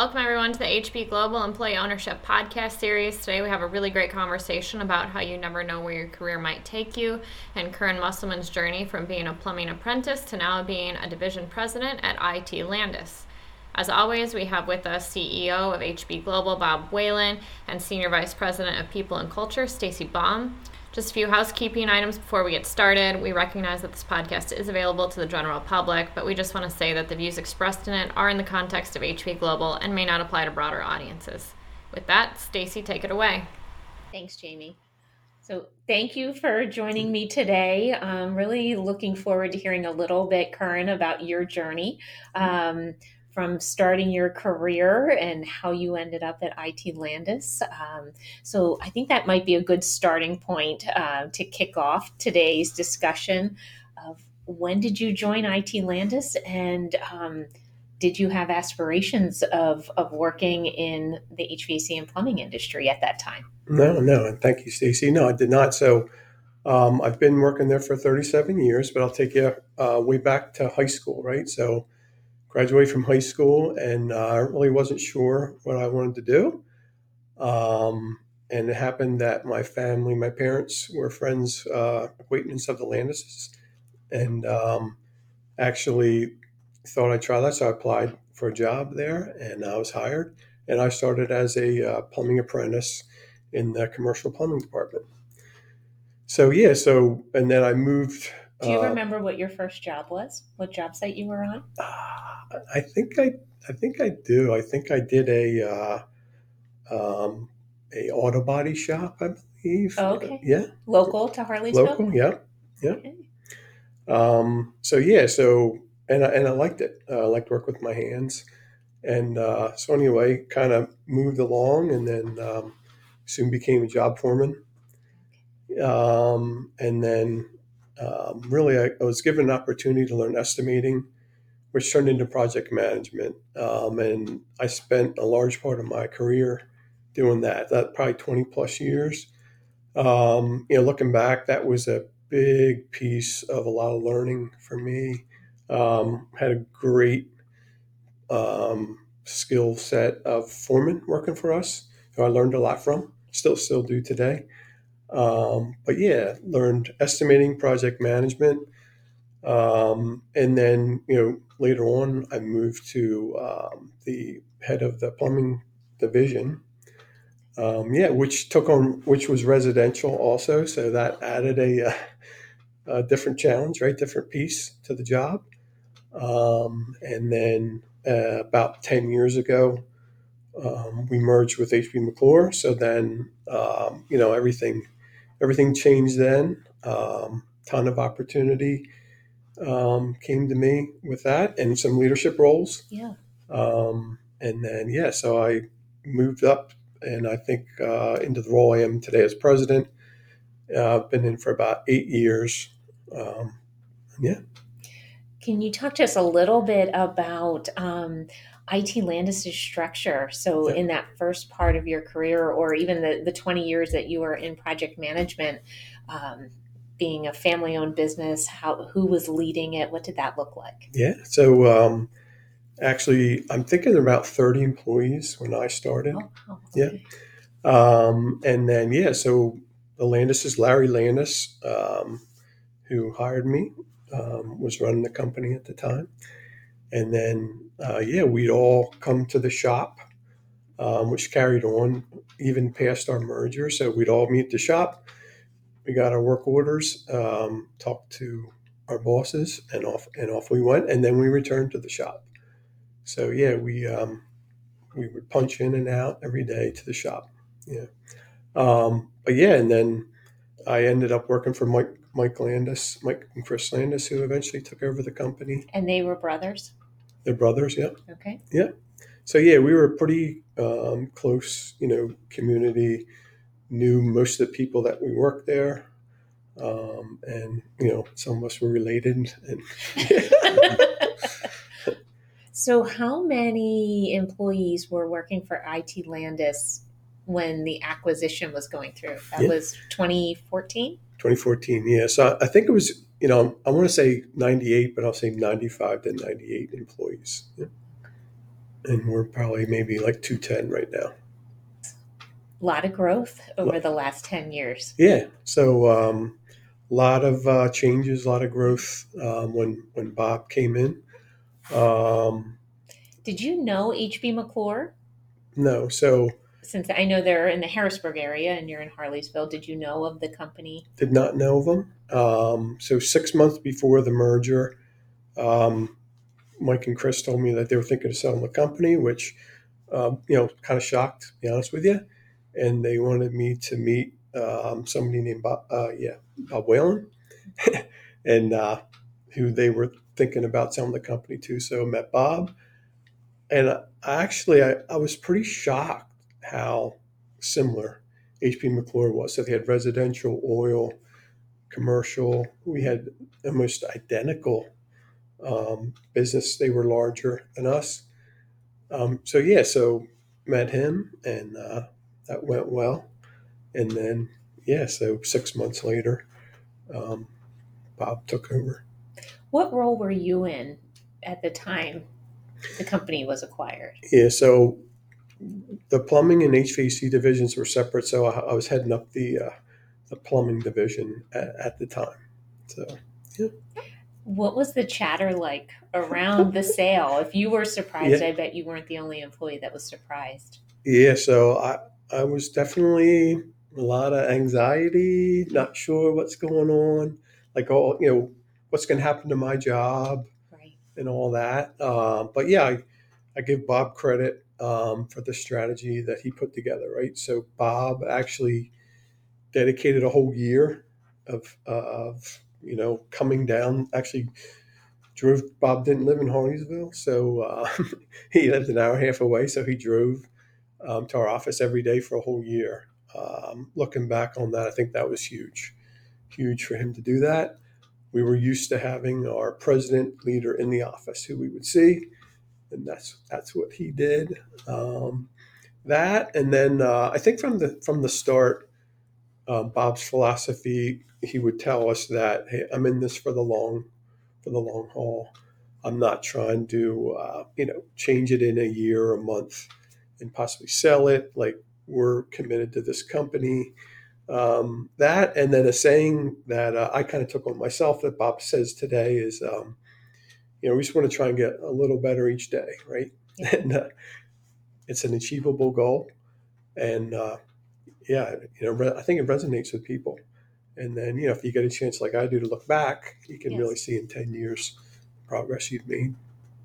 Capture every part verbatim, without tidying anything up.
Welcome everyone to the H P Global Employee Ownership Podcast Series. Today we have a really great conversation about how you never know where your career might take you and Curran Musselman's journey from being a plumbing apprentice to now being a division president at I T Landis. As always, we have with us C E O of H P Global, Bob Whalen, and Senior Vice President of People and Culture, Stacy Baum. Just a few housekeeping items before we get started. We recognize that this podcast is available to the general public, but we just want to say that the views expressed in it are in the context of H P Global and may not apply to broader audiences. With that, Stacy, take it away. Thanks, Jamie. So thank you for joining me today. I'm really looking forward to hearing a little bit, Curran, about your journey. Um, from starting your career and how you ended up at I T Landis. Um, so I think that might be a good starting point uh, to kick off today's discussion of when did you join I T Landis, and um, did you have aspirations of, of working in the H V A C and plumbing industry at that time? No, no, and thank you, Stacy. No, I did not. So um, I've been working there for thirty-seven years, but I'll take you uh, way back to high school, right? So graduated from high school, and uh, I really wasn't sure what I wanted to do. Um, and it happened that my family, my parents were friends, uh, acquaintances of the Landises, and um, actually thought I'd try that. So I applied for a job there, and I was hired. And I started as a uh, plumbing apprentice in the commercial plumbing department. So, yeah, so, and then I moved. Do you uh, remember what your first job was? What job site you were on? Uh, I think I, I think I do. I think I did a, uh, um, a auto body shop, I believe. Oh, okay. Yeah. Local to Harleysville? Local, yeah, yeah. Okay. Um, so, yeah, so, and I, and I liked it. Uh, I liked to work with my hands. And uh, so anyway, kind of moved along, and then um, soon became a job foreman. Um, and then um, really I, I was given an opportunity to learn estimating, which turned into project management. Um, and I spent a large part of my career doing that, that probably twenty plus years. Um, you know, looking back, that was a big piece of a lot of learning for me. Um, had a great um, skill set of foreman working for us, who I learned a lot from, still still do today. Um, but yeah, learned estimating, project management. Um, and then, you know, later on, I moved to um, the head of the plumbing division. Um, yeah, which took on, which was residential also. So that added a, a different challenge, right? Different piece to the job. Um, and then uh, about ten years ago, um, we merged with H B McClure. So then, um, you know, everything, everything changed then. Um, ton of opportunity um, came to me with that, and some leadership roles. Yeah. Um, and then, yeah, so I moved up, and I think uh, into the role I am today as president. Uh, I've been in for about eight years. Um, yeah. Can you talk to us a little bit about um, I T Landis' structure? So yeah. In that first part of your career, or even the, the twenty years that you were in project management, um, being a family-owned business, how who was leading it? What did that look like? Yeah. So um, actually, I'm thinking about thirty employees when I started. Oh, oh, okay. Yeah. Um, and then, yeah, so the Landis is Larry Landis, um, who hired me. Um, was running the company at the time. And then, uh, yeah, we'd all come to the shop, um, which carried on even past our merger. So we'd all meet at the shop. We got our work orders, um, talked to our bosses, and off and off we went. And then we returned to the shop. So, yeah, we um, we would punch in and out every day to the shop. Yeah. Um, but, yeah, and then I ended up working for Mike Mike Landis, Mike and Chris Landis, who eventually took over the company. And they were brothers? They're brothers, yeah. Okay. Yeah. So, yeah, we were a pretty um, close, you know, community, knew most of the people that we worked there. Um, and, you know, some of us were related. And, So how many employees were working for I T Landis when the acquisition was going through? That yeah. was twenty fourteen? twenty fourteen, yeah. So I think it was, you know, I want to say ninety-eight, but I'll say ninety-five to ninety-eight employees. Yeah. and we're probably maybe like two ten right now. A lot of growth over the last ten years. Yeah. So um, a lot of uh, changes, a lot of growth um, when when Bob came in. Um, Did you know H B. McClure? no. So Since I know they're in the Harrisburg area and you're in Harleysville, did you know of the company? did not know of them. Um, so six months before the merger, um, Mike and Chris told me that they were thinking of selling the company, which, um, you know, kind of shocked, to be honest with you. And they wanted me to meet um, somebody named Bob, uh, yeah, Bob Whalen, and uh, who they were thinking about selling the company to. So I met Bob. And I, actually, I, I was pretty shocked how similar H B. McClure was. So they had residential, oil, commercial. We had almost identical um, business. They were larger than us. Um, so yeah, so met him, and uh, that went well. And then yeah, so six months later, um, Bob took over. What role were you in at the time the company was acquired? Yeah, so the plumbing and H V A C divisions were separate. So I, I was heading up the uh, the plumbing division at, at the time. So yeah. What was the chatter like around the sale? If you were surprised, Yeah. I bet you weren't the only employee that was surprised. Yeah, so I, I was definitely a lot of anxiety, not sure what's going on, like all, you know, what's going to happen to my job Right. and all that. Um, but yeah, I, I give Bob credit um, for the strategy that he put together, right? So Bob actually dedicated a whole year of, of you know, coming down, actually drove, Bob didn't live in Harleysville, so uh, he lived an hour and a half away, so he drove um, to our office every day for a whole year. Um, looking back on that, I think that was huge, huge for him to do that. We were used to having our president leader in the office who we would see, and that's that's what he did. Um, that, and then uh, I think from the from the start, uh, Bob's philosophy, he would tell us that, hey, I'm in this for the long for the long haul. I'm not trying to uh, you know change it in a year or a month and possibly sell it. Like, we're committed to this company. Um, that, and then a saying that uh, I kind of took on myself that Bob says today is, um, you know, we just want to try and get a little better each day, right? Yeah. And uh, it's an achievable goal. And uh, yeah, you know, re- I think it resonates with people. And then, you know, if you get a chance like I do to look back, you can Yes. really see in ten years the progress you've made.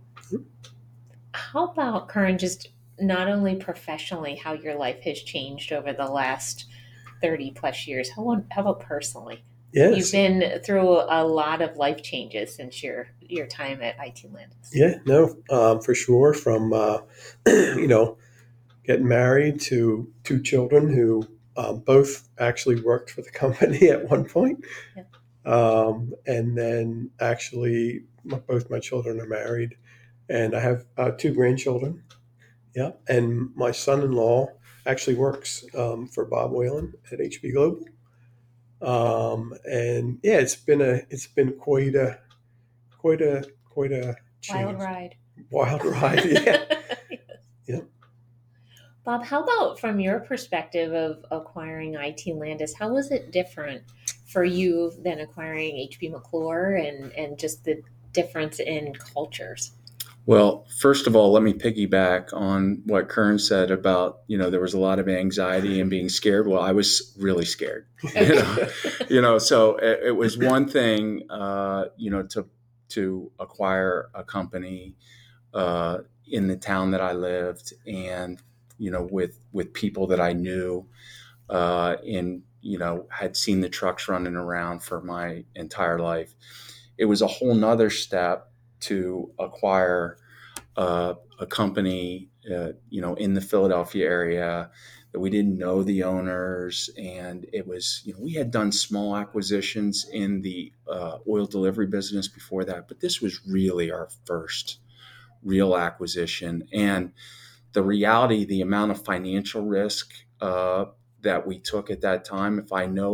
How about, Curran, just not only professionally, how your life has changed over the last thirty plus years? How, how about personally? Yes. You've been through a lot of life changes since your, your time at I T Landis. Yeah, no, um, for sure. From, uh, you know, getting married to two children who um, both actually worked for the company at one point. Yeah. Um, and then actually, my, both my children are married, and I have uh, two grandchildren. Yeah. And my son in law actually works um, for Bob Whalen at H B Global. Um, and yeah, it's been a it's been quite a quite a quite a change. Wild ride. Wild ride, yeah. Yes. Yeah. Bob, how about from your perspective of acquiring I T Landis, how was it different for you than acquiring H B. McClure, and, and just the difference in cultures? Well, first of all, let me piggyback on what Curran said about, you know, there was a lot of anxiety and being scared. Well, I was really scared, you know, you know so it, it was one thing, uh, you know, to to acquire a company uh, in the town that I lived, and, you know, with with people that I knew, uh, and, you know, had seen the trucks running around for my entire life. It was a whole nother step to acquire uh, a company, uh, you know, in the Philadelphia area that we didn't know the owners. And it was, you know, we had done small acquisitions in the uh, oil delivery business before that, but this was really our first real acquisition. And the reality, the amount of financial risk uh, that we took at that time, if I know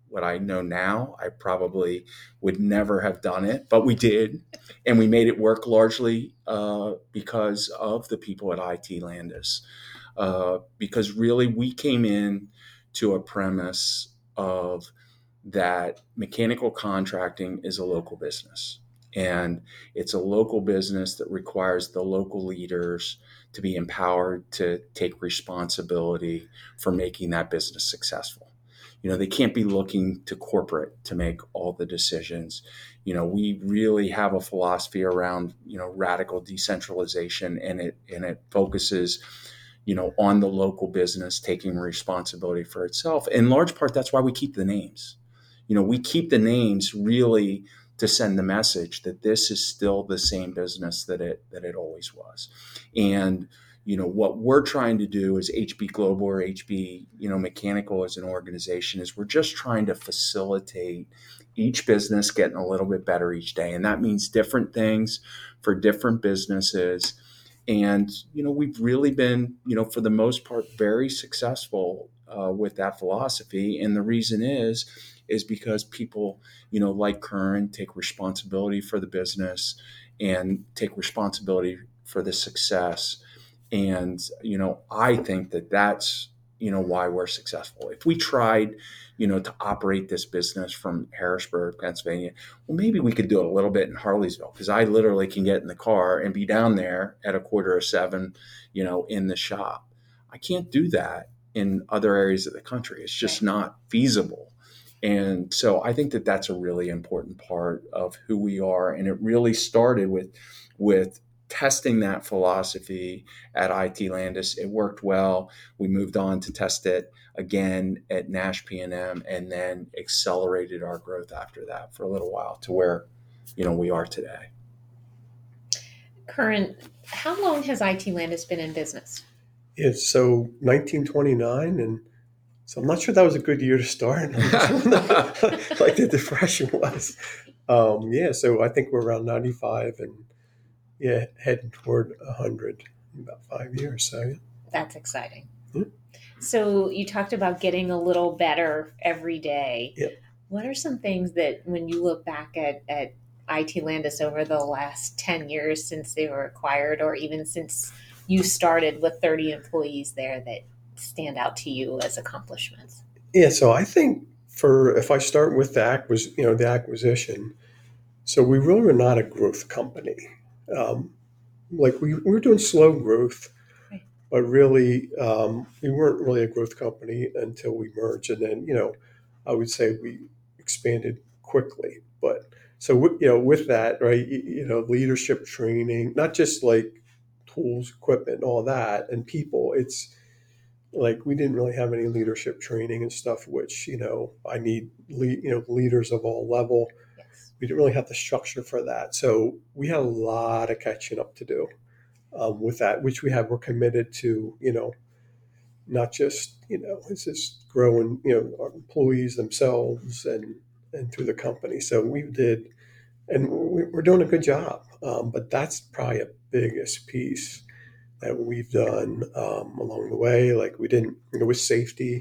what I know now, I probably would never have done it, but we did. And we made it work largely uh, because of the people at I T Landis. Uh, because really we came in to a premise of that mechanical contracting is a local business. And it's a local business that requires the local leaders to be empowered to take responsibility for making that business successful. You know, they can't be looking to corporate to make all the decisions. You know, we really have a philosophy around, you know, radical decentralization, and it and it focuses, you know, on the local business taking responsibility for itself. In large part, that's why we keep the names. You know, we keep the names really to send the message that this is still the same business that it that it always was. And you know, what we're trying to do as H B Global or H B, you know, Mechanical as an organization is we're just trying to facilitate each business getting a little bit better each day. And that means different things for different businesses. And, you know, we've really been, you know, for the most part, very successful uh, with that philosophy. And the reason is, is because people, you know, like Curran, take responsibility for the business and take responsibility for the success. And, you know, I think that that's, you know, why we're successful. If we tried, you know, to operate this business from Harrisburg, Pennsylvania, well, maybe we could do it a little bit in Harleysville, because I literally can get in the car and be down there at a quarter of seven, you know, in the shop. I can't do that in other areas of the country. It's just not feasible. And so I think that that's a really important part of who we are. And it really started with, with testing that philosophy at I T Landis. It worked well. We moved on to test it again at Nash P and M, and then accelerated our growth after that for a little while to where, you know, we are today. Curran, how long has I T Landis been in business? It's so nineteen twenty-nine, and so I'm not sure that was a good year to start. Like the depression was. Um, yeah, so I think we're around ninety-five, and yeah, heading toward one hundred in about five years. So yeah. That's exciting. Yeah. So you talked about getting a little better every day. Yeah. What are some things that when you look back at, at I T Landis over the last ten years since they were acquired, or even since you started with thirty employees there, that stand out to you as accomplishments? Yeah, so I think for, if I start with the acquis, you know, the acquisition, so we really were not a growth company. Um, like we, we were doing slow growth, Right. but really um, we weren't really a growth company until we merged. And then, you know, I would say we expanded quickly. But so, you know, with that, right, you, you know, leadership training, not just like tools, equipment, all that, and people, it's like we didn't really have any leadership training and stuff, which, you know, I need, lead, you know, leaders of all level. We didn't really have the structure for that. So we had a lot of catching up to do um, with that, which we have. We're committed to, you know, not just, you know, it's just growing, you know, our employees themselves and, and through the company. So we did, and we're doing a good job. Um, but that's probably a biggest piece that we've done um, along the way. Like we didn't, you know, with safety,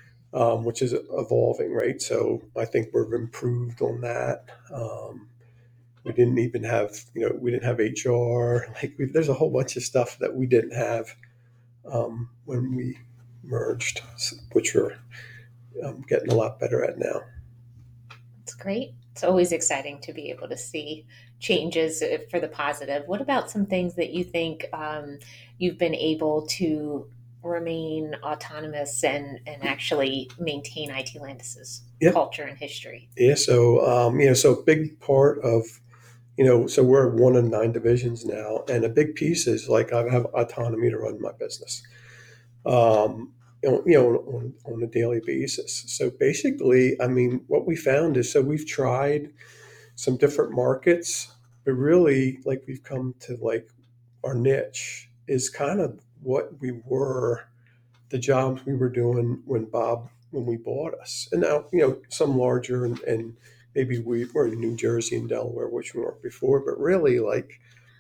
Um, which is evolving, right? So I think we've improved on that. Um, we didn't even have, you know, we didn't have H R. Like we, there's a whole bunch of stuff that we didn't have um, when we merged, which we're um, getting a lot better at now. That's great. It's always exciting to be able to see changes for the positive. What about some things that you think um, you've been able to remain autonomous and, and actually maintain I T Landis's Yep. culture and history? Yeah. So, um, you know, so a big part of, you know, so we're one of nine divisions now, and a big piece is like I have autonomy to run my business, um, you know, you know on, on a daily basis. So basically, I mean, what we found is, so we've tried some different markets, but really like we've come to like our niche is kind of what we were, the jobs we were doing when Bob, when we bought us. And now, you know, some larger and, and maybe we were in New Jersey and Delaware, which we weren't before, but really like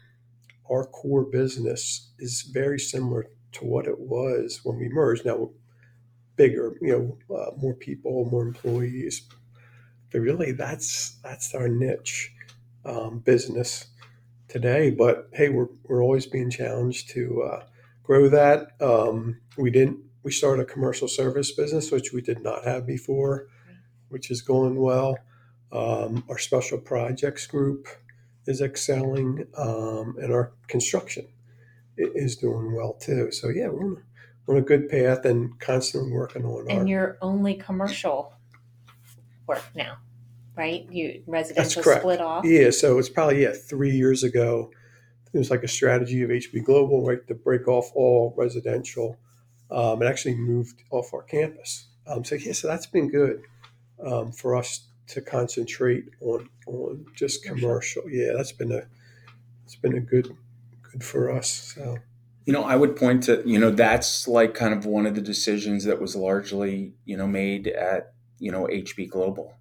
our core business is very similar to what it was when we merged. Now, bigger, you know, uh, more people, more employees. But really, that's that's our niche um, business today. But hey, we're we're always being challenged to uh, grow that. Um, we didn't. We started a commercial service business, which we did not have before, which is going well. Um, our special projects group is excelling, um, and our construction i- is doing well too. So yeah, we're on a, we're on a good path and constantly working on our. And you're only commercial work now, right? You That's residential correct. split off. Yeah, so it's probably yeah three years ago. It was like a strategy of H P Global, right, to break off all residential, um, and actually moved off our campus. Um, so yeah, so that's been good um, for us to concentrate on on just commercial. Yeah, that's been a it's been a good good for us. So You know, I would point to, you know, that's like kind of one of the decisions that was largely, you know, made at, you know, H P Global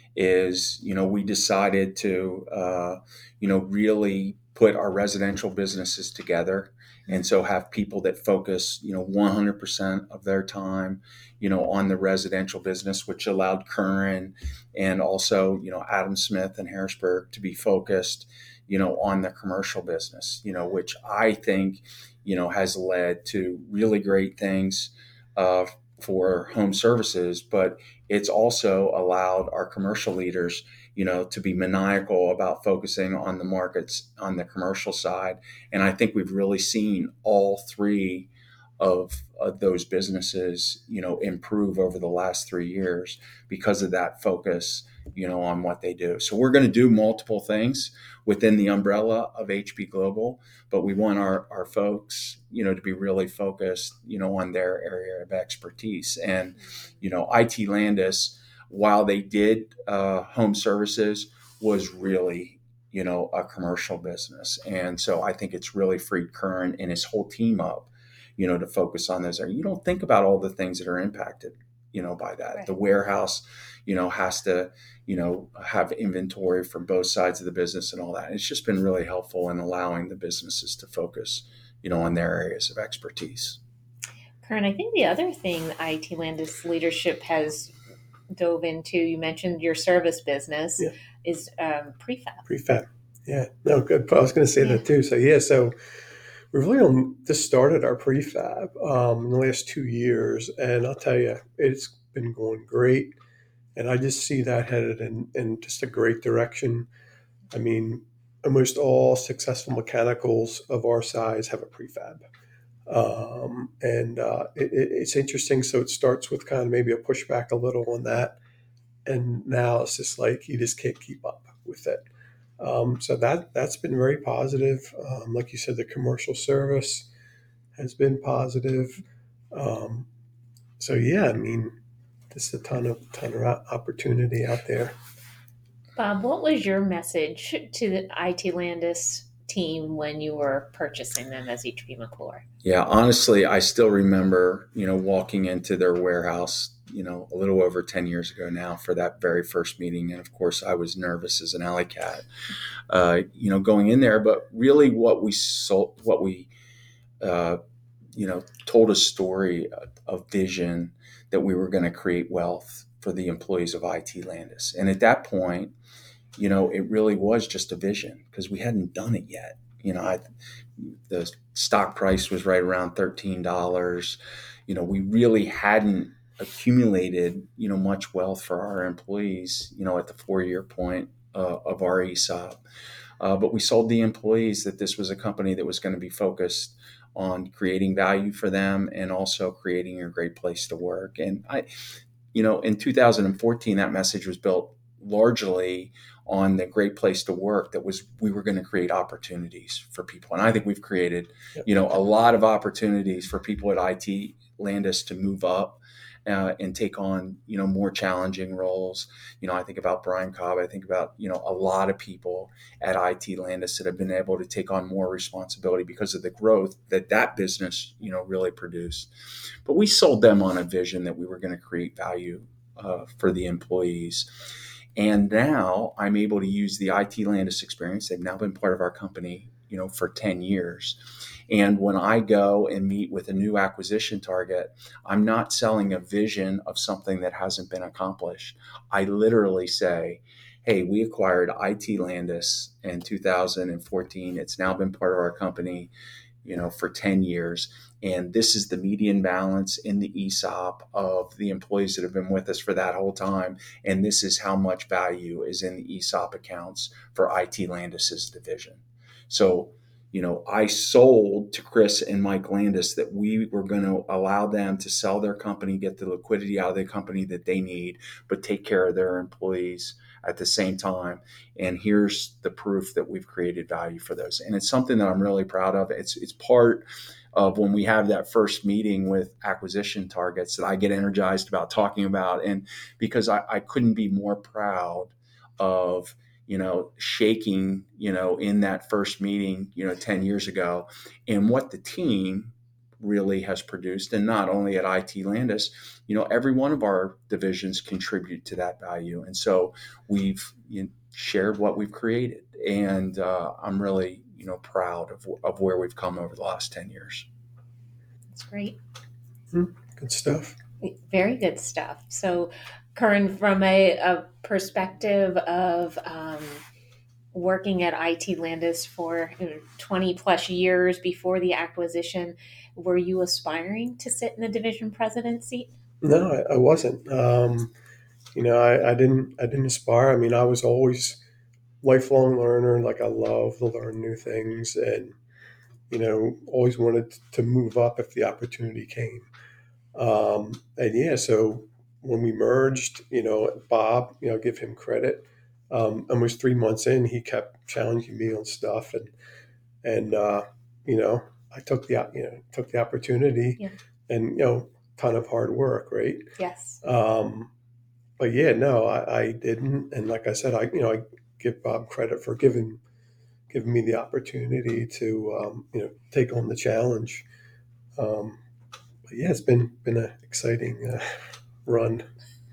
is, you know, we decided to, uh, you know, really put our residential businesses together. And so have people that focus, you know, one hundred percent of their time, you know, on the residential business, which allowed Curran and also, you know, Adam Smith and Harrisburg to be focused, you know, on the commercial business, you know, which I think, you know, has led to really great things uh, for home services, but it's also allowed our commercial leaders, you know, to be maniacal about focusing on the markets on the commercial side. And I think we've really seen all three of, of those businesses, you know, improve over the last three years because of that focus, you know, on what they do. So we're going to do multiple things within the umbrella of H P Global, but we want our, our folks, you know, to be really focused, you know, on their area of expertise. And, you know, I T Landis, while they did uh, home services, was really, you know, a commercial business. And so I think it's really freed Curran and his whole team up, you know, to focus on those. You don't think about all the things that are impacted, you know, by that. Right. The warehouse, you know, has to, you know, have inventory from both sides of the business and all that. It's just been really helpful in allowing the businesses to focus, you know, on their areas of expertise. Curran, I think the other thing I T Landis leadership has dove into, you mentioned your service business, Yeah. is um, prefab. prefab. Yeah, no, good. I was going to say Yeah. that too. So yeah, so we've really only just started our prefab um, in the last two years, and I'll tell you, it's been going great. And I just see that headed in, in just a great direction. I mean, almost all successful mechanicals of our size have a prefab. Um, and uh, it, it, it's interesting. So it starts with kind of maybe a pushback a little on that. And now it's just like you just can't keep up with it. Um, so that, that's been very positive. Um, like you said, the commercial service has been positive. Um, so, yeah, I mean, just a ton of ton of opportunity out there. Bob, what was your message to the I T Landis team when you were purchasing them as H P McClure? Yeah, honestly, I still remember, you know, walking into their warehouse, you know, a little over ten years ago now for that very first meeting. And of course, I was nervous as an alley cat, uh, you know, going in there. But really what we sold, what we, uh, you know, told a story, a, a vision that we were going to create wealth for the employees of I T Landis. And at that point, you know, it really was just a vision because we hadn't done it yet. You know, I, the stock price was right around thirteen dollars. You know, we really hadn't accumulated, you know, much wealth for our employees, you know, at the four-year point uh, of our E S O P. Uh, but we sold the employees that this was a company that was going to be focused on creating value for them and also creating a great place to work. And I, you know, in two thousand fourteen, that message was built largely on the great place to work that was we were going to create opportunities for people. And I think we've created, Yep. you know, a lot of opportunities for people at I T Landis to move up uh, and take on, you know, more challenging roles. You know, I think about Brian Cobb. I think about, you know, a lot of people at I T Landis that have been able to take on more responsibility because of the growth that that business, you know, really produced. But we sold them on a vision that we were going to create value uh, for the employees. And now I'm able to use the I T Landis experience. They've now been part of our company, you know, for ten years. And when I go and meet with a new acquisition target, I'm not selling a vision of something that hasn't been accomplished. I literally say, hey, we acquired I T Landis in two thousand fourteen. It's now been part of our company, you know, for ten years. And this is the median balance in the E S O P of the employees that have been with us for that whole time. And this is how much value is in the E S O P accounts for I T Landis's division. So, you know, I sold to Chris and Mike Landis that we were going to allow them to sell their company, get the liquidity out of the company that they need, but take care of their employees at the same time. And here's the proof that we've created value for those. And it's something that I'm really proud of. It's it's part of when we have that first meeting with acquisition targets that I get energized about talking about. And because I, I couldn't be more proud of, you know, shaking, you know, in that first meeting, you know, ten years ago, and what the team really has produced. And not only at I T Landis, you know, every one of our divisions contribute to that value. And so we've you know, shared what we've created. And uh, I'm really, you know, proud of, of where we've come over the last ten years. That's great. Good stuff. Very good stuff. So, Curran, from a, a perspective of um, working at I T Landis for you know, twenty plus years before the acquisition, were you aspiring to sit in the division president seat? No, I, I wasn't. Um, you know, I, I didn't. I didn't aspire. I mean, I was always lifelong learner. Like I love to learn new things, and you know, always wanted to move up if the opportunity came. Um, and yeah, so when we merged, you know, Bob, you know, give him credit. Um, almost three months in, he kept challenging me on stuff, and and uh, you know, I took the you know took the opportunity, Yeah. and you know, ton of hard work, right? Yes. Um, but yeah, no, I, I didn't, and like I said, I you know, I give Bob credit for giving giving me the opportunity to um, you know take on the challenge. Um, but yeah, it's been been an exciting uh, run.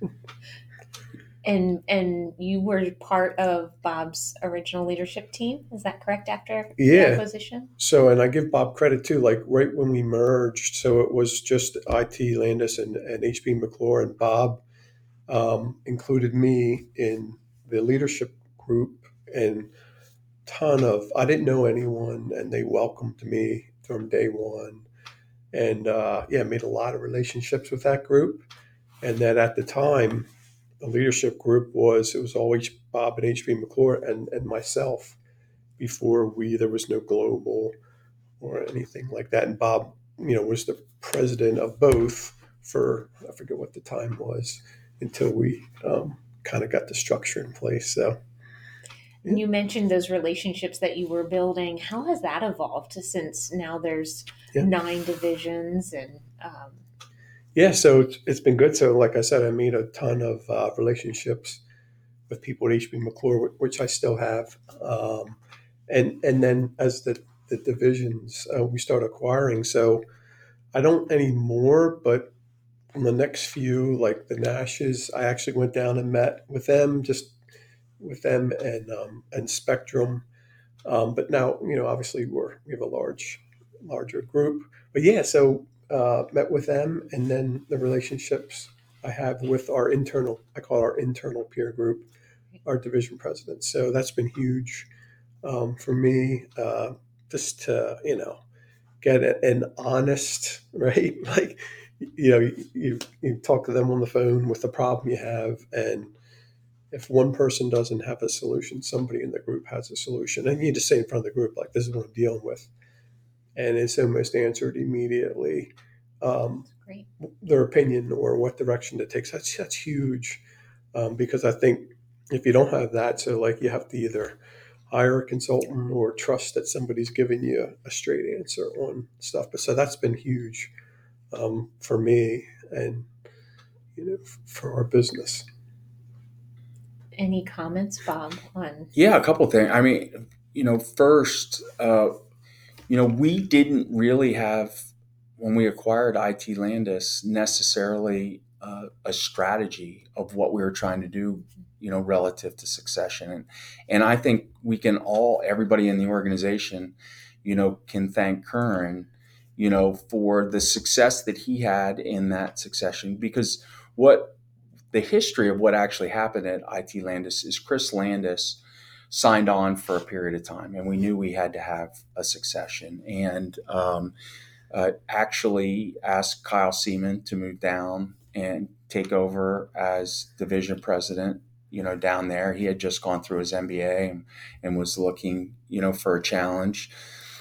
And and you were part of Bob's original leadership team, is that correct? After Yeah. the acquisition. So, and I give Bob credit too. Like right when we merged, so it was just I T Landis and, and H B McClure, and Bob um, included me in the leadership group, and ton of I didn't know anyone, and they welcomed me from day one, and uh, yeah, made a lot of relationships with that group. And then at the time, the leadership group was it was always Bob and H B McClure and, and myself. Before we there was no global or anything like that. And Bob, you know, was the president of both for I forget what the time was until we um, kind of got the structure in place. So. And you mentioned those relationships that you were building. How has that evolved since now there's Yeah. nine divisions and um, Yeah, so it's, it's been good. So, like I said, I made a ton of uh, relationships with people at H B McClure, which I still have. Um, and and then as the, the divisions uh, we start acquiring, so I don't anymore, but from the next few, like the Nashes, I actually went down and met with them, just with them and um, and Spectrum. Um, but now, you know, obviously we're we have a large, larger group. But yeah, so uh, met with them, and then the relationships I have with our internal, I call it our internal peer group, our division presidents. So that's been huge um, for me, uh, just to you know get a- an honest, right? Like you know, you, you you talk to them on the phone with the problem you have, and if one person doesn't have a solution, somebody in the group has a solution. And you just say in front of the group, like, this is what I'm dealing with. And it's almost answered immediately. Um, great. their opinion or what direction to take. So that's, that's huge um, because I think if you don't have that, so like you have to either hire a consultant or trust that somebody's giving you a, a straight answer on stuff. But so that's been huge um, for me and, you know, f- for our business. Any comments, Bob, on? Yeah, a couple of things. I mean, you know, first, uh, you know, we didn't really have, when we acquired I T Landis, necessarily uh, a strategy of what we were trying to do, you know, relative to succession. And, and I think we can all, everybody in the organization, you know, can thank Curran, you know, for the success that he had in that succession. Because what the history of what actually happened at I T Landis is Chris Landis signed on for a period of time, and we knew we had to have a succession, and um, uh, actually asked Kyle Seaman to move down and take over as division president, you know, down there. He had just gone through his M B A and, and was looking, you know, for a challenge.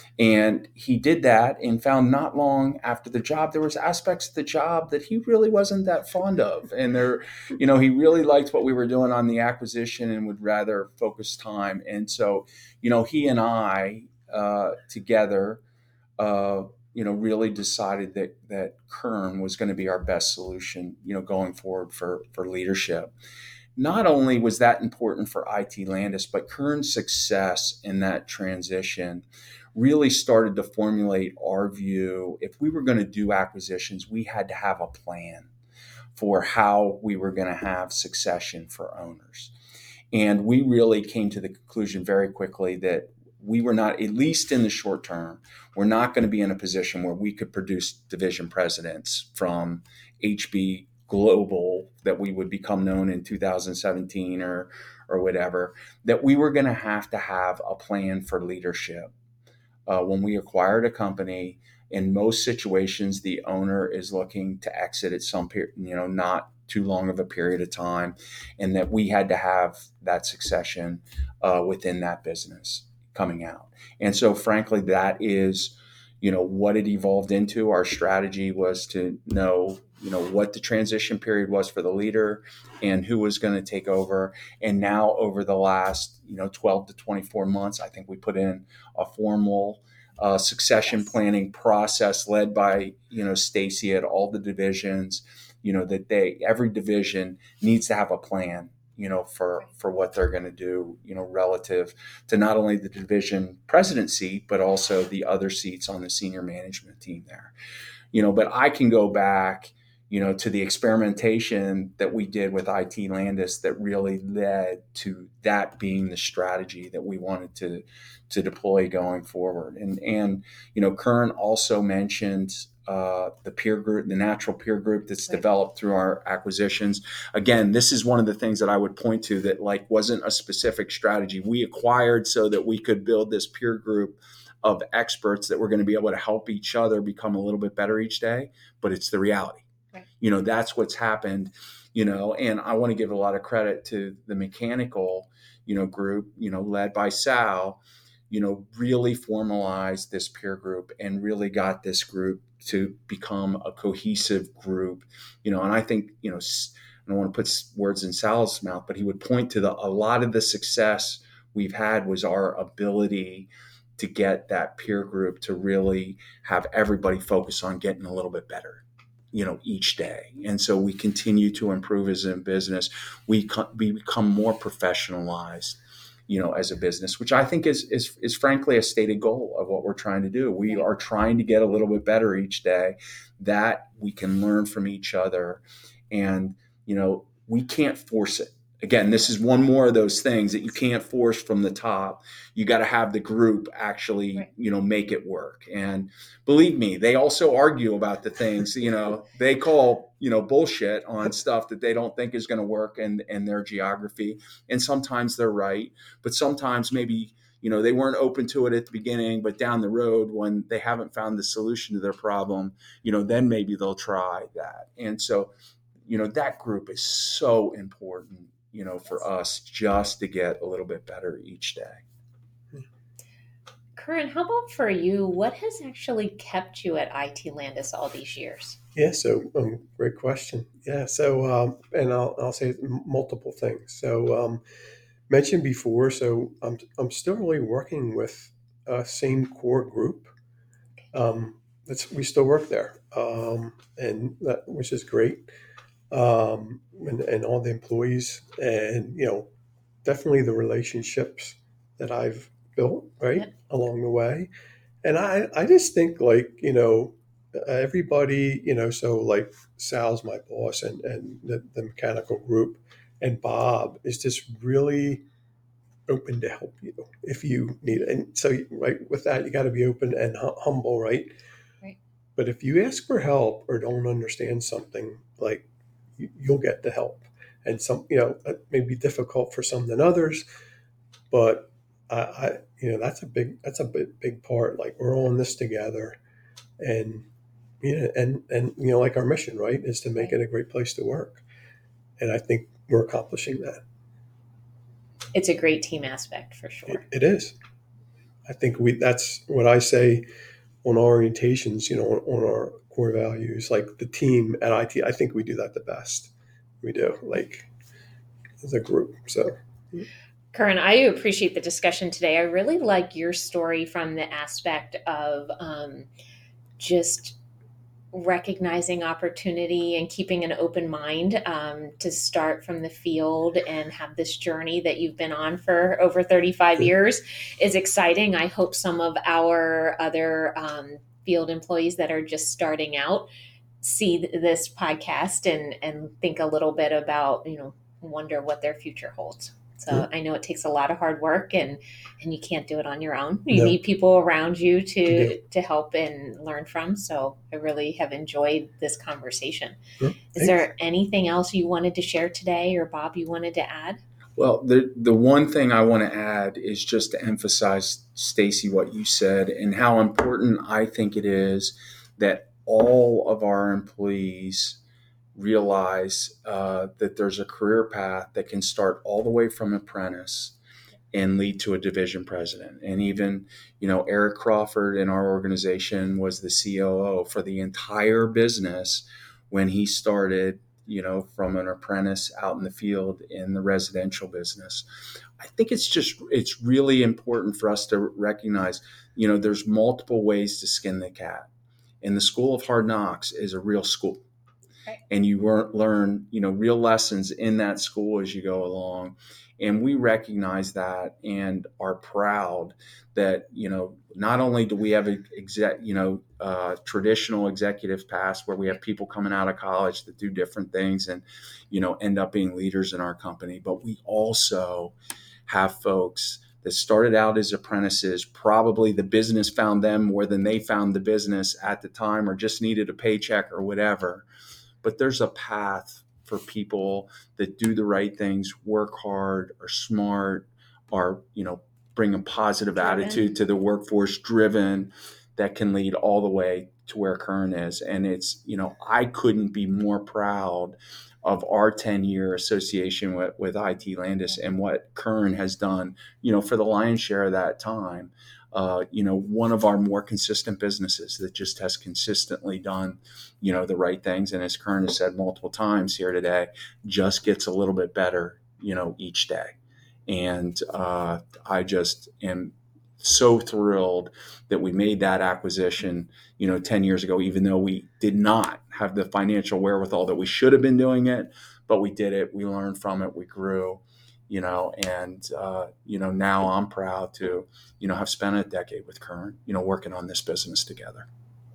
And he did that and found not long after the job, there was aspects of the job that he really wasn't that fond of. And there, you know, he really liked what we were doing on the acquisition and would rather focus time. And so, you know, he and I uh, together, uh, you know, really decided that that Kern was going to be our best solution, you know, going forward for, for leadership. Not only was that important for I T Landis, but Kern's success in that transition really started to formulate our view. If we were going to do acquisitions, we had to have a plan for how we were going to have succession for owners. And we really came to the conclusion very quickly that we were not, at least in the short term, we're not going to be in a position where we could produce division presidents from H B Global that we would become known in two thousand seventeen or or whatever, that we were going to have to have a plan for leadership. Uh, when we acquired a company, in most situations, the owner is looking to exit at some period, you know, not too long of a period of time, and that we had to have that succession uh, within that business coming out. And so, frankly, that is, you know, what it evolved into. Our strategy was to know, you know, what the transition period was for the leader and who was going to take over. And now over the last, you know, twelve to twenty-four months, I think we put in a formal uh, succession planning process led by, you know, Stacy at all the divisions, you know, that they, every division needs to have a plan, you know, for, for what they're going to do, you know, relative to not only the division president seat, but also the other seats on the senior management team there, you know. But I can go back, you know, to the experimentation that we did with I T Landis that really led to that being the strategy that we wanted to, to deploy going forward. And, and, you know, Kern also mentioned Uh, the peer group, the natural peer group that's right. developed through our acquisitions. Again, this is one of the things that I would point to that like wasn't a specific strategy. We acquired so that we could build this peer group of experts that were going to be able to help each other become a little bit better each day, but it's the reality. Right. You know, that's what's happened, you know, and I want to give a lot of credit to the mechanical, you know, group, you know, led by Sal, you know, really formalized this peer group and really got this group to become a cohesive group, you know. And I think, you know, I don't want to put words in Sal's mouth, but he would point to the, a lot of the success we've had was our ability to get that peer group to really have everybody focus on getting a little bit better, you know, each day. And so we continue to improve as a business. We, we become more professionalized, you know, as a business, which I think is, is, is frankly a stated goal of what we're trying to do. We are trying to get a little bit better each day, that we can learn from each other. And, you know, we can't force it. Again, this is one more of those things that you can't force from the top. You got to have the group actually, right. you know, make it work. And believe me, they also argue about the things, you know, they call, you know, bullshit on stuff that they don't think is going to work in, in their geography. And sometimes they're right, but sometimes maybe, you know, they weren't open to it at the beginning, but down the road when they haven't found the solution to their problem, you know, then maybe they'll try that. And so, you know, that group is so important, you know, for us just to get a little bit better each day. Curran, how about for you? What has actually kept you at I T Landis all these years? Yeah, so um, great question. Yeah, so um, and I'll I'll say multiple things. So um, mentioned before, so I'm I'm still really working with a same core group. Um, that's we still work there, um, and that which is great. Um, and, and all the employees, and you know, definitely the relationships that I've built right yep. along the way. And I, I just think like, you know, everybody, you know, so like Sal's my boss, and, and the, the mechanical group, and Bob is just really open to help you if you need it. And so, right, with that, you got to be open and hum- humble, right? Right. But if you ask for help or don't understand something, like you, you'll get the help. And some, you know, it may be difficult for some than others, but I, I you know, that's a big, that's a big, big part. Like we're all in this together, and you know, and and you know, like our mission, right, is to make Right. it a great place to work. And I think we're accomplishing that. It's a great team aspect for sure. It, it is. I think we. That's what I say on our orientations. You know, on, on our core values, like the team at I T. I think we do that the best. We do, like as a group. So, Curran, I appreciate the discussion today. I really like your story from the aspect of um, just recognizing opportunity and keeping an open mind um, to start from the field and have this journey that you've been on for over thirty-five years is exciting. I hope some of our other um, field employees that are just starting out see this podcast and, and think a little bit about, you know, wonder what their future holds. So Yeah. I know it takes a lot of hard work and, and you can't do it on your own. You No. need people around you to, You to help and learn from. So I really have enjoyed this conversation. Yeah, Is thanks. there anything else you wanted to share today, or Bob, you wanted to add? Well, the the one thing I want to add is just to emphasize, Stacy, what you said and how important I think it is that all of our employees realize uh, that there's a career path that can start all the way from apprentice and lead to a division president. And even, you know, Eric Crawford in our organization was the C O O for the entire business when he started, you know, from an apprentice out in the field in the residential business. I think it's just, it's really important for us to recognize, you know, there's multiple ways to skin the cat. And the School of Hard Knocks is a real school. Right. And you learn, you know, real lessons in that school as you go along. And we recognize that and are proud that, you know, not only do we have a exec, you know, uh, traditional executive paths where we have people coming out of college that do different things and, you know, end up being leaders in our company, but we also have folks that started out as apprentices. Probably the business found them more than they found the business at the time, or just needed a paycheck or whatever. But there's a path for people that do the right things, work hard, are smart, are, you know, bring a positive Driven. attitude to the workforce, driven, that can lead all the way to where Curran is. And it's, you know, I couldn't be more proud of our ten-year association with, with I T Landis and what Curran has done, you know, for the lion's share of that time. Uh, you know, one of our more consistent businesses that just has consistently done, you know, the right things. And as Curran has said multiple times here today, just gets a little bit better, you know, each day. And uh, I just am so thrilled that we made that acquisition, you know, ten years ago, even though we did not have the financial wherewithal that we should have been doing it, but we did it. We learned from it. We grew. You know, and, uh, you know, now I'm proud to, you know, have spent a decade with Curran, you know, working on this business together.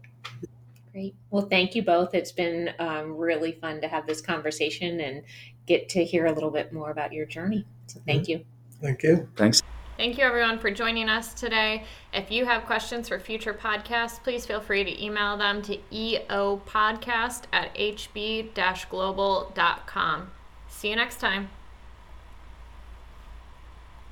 Great. Well, thank you both. It's been um, really fun to have this conversation and get to hear a little bit more about your journey. So thank you. Thank you. Thanks. Thank you, everyone, for joining us today. If you have questions for future podcasts, please feel free to email them to eopodcast at h b dash global dot com. See you next time.